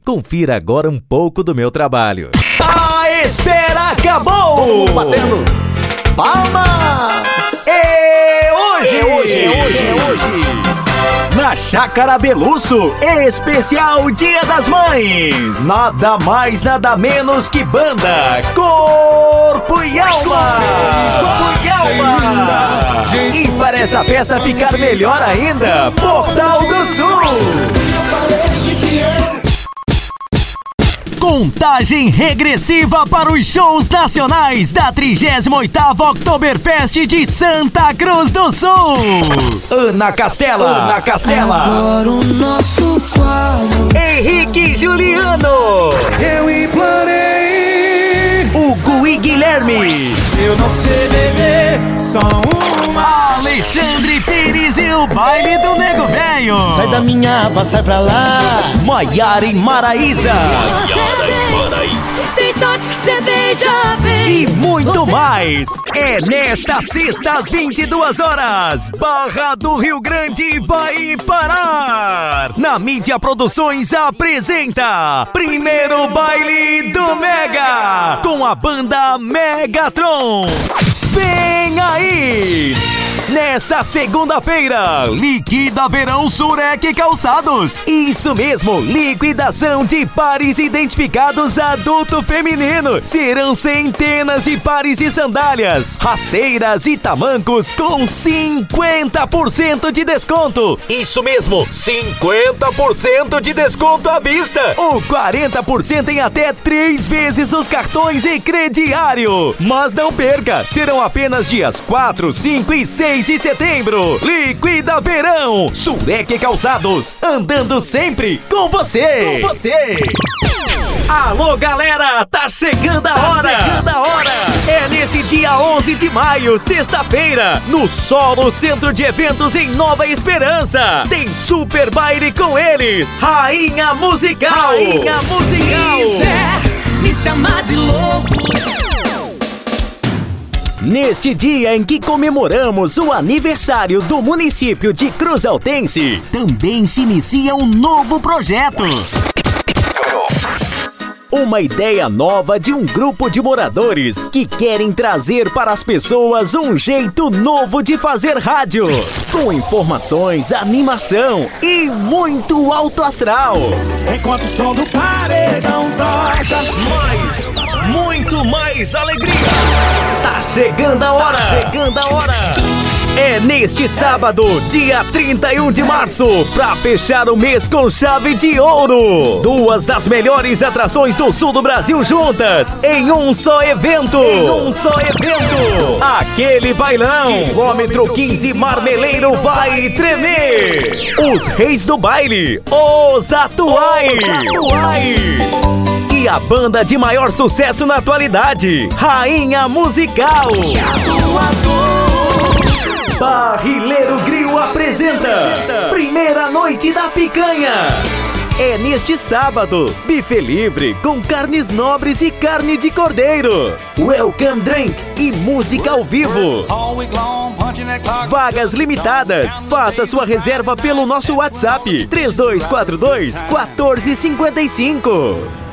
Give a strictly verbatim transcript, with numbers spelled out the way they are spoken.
Confira agora um pouco do meu trabalho. A espera acabou! Batendo palmas! E hoje, é hoje, é hoje, é hoje. Na Chácara Belusso, especial Dia das Mães. Nada mais, nada menos que banda Corpo e Alma. Corpo e Alma. E para essa festa ficar melhor ainda, Portal do Sul. Contagem regressiva para os shows nacionais da trigésima oitava Oktoberfest de Santa Cruz do Sul. Ana Castela, Ana Castela. Agora o nosso quadro. Henrique Juliano. Eu implorei. Hugo e Guilherme. Eu não sei beber, só uma. Alexandre Pires e o baile do Nego Velho. Sai da minha aba, sai pra lá. Maiara e Maraísa. Tem sorte que você beija bem. E muito mais. É nesta sexta às vinte e duas horas. Barra do Rio Grande vai parar. Na Mídia Produções apresenta Primeiro Baile do Mega, com a banda Megatron. Vem aí! Nessa segunda-feira, liquida Verão Surec Calçados. Isso mesmo, liquidação de pares identificados adulto feminino. Serão centenas de pares de sandálias, rasteiras e tamancos com cinquenta por cento de desconto. Isso mesmo, cinquenta por cento de desconto à vista. Ou quarenta por cento em até três vezes os cartões e crediário. Mas não perca, serão apenas dias quatro, cinco e seis de setembro. Liquida Verão Surec Calçados, andando sempre com você. Com você. Alô, galera, tá chegando a hora. Tá chegando a hora. É nesse dia onze de maio, sexta-feira, no Solo Centro de Eventos em Nova Esperança. Tem super baile com eles, Rainha Musical. Rainha Musical. Quiser me chamar de louco. Neste dia em que comemoramos o aniversário do município de Cruzaltense, também se inicia um novo projeto. Uma ideia nova de um grupo de moradores que querem trazer para as pessoas um jeito novo de fazer rádio, com informações, animação e muito alto astral. Enquanto o som do paredão toca, Mais, muito mais alegria. Tá chegando a hora, tá chegando a hora. É neste sábado, dia trinta e um de março, pra fechar o mês com chave de ouro. Duas das melhores atrações do sul do Brasil juntas, em um só evento. Em um só evento. Aquele bailão. Quilômetro quinze Marmeleiro vai tremer. Os reis do baile, os atuais. Os atuais. E a banda de maior sucesso na atualidade, Rainha Musical. Barrileiro Grill apresenta Primeira Noite da Picanha. É neste sábado, buffet livre com carnes nobres e carne de cordeiro, welcome drink e música ao vivo. Vagas limitadas. Faça sua reserva pelo nosso WhatsApp três dois quatro dois, um quatro cinco cinco.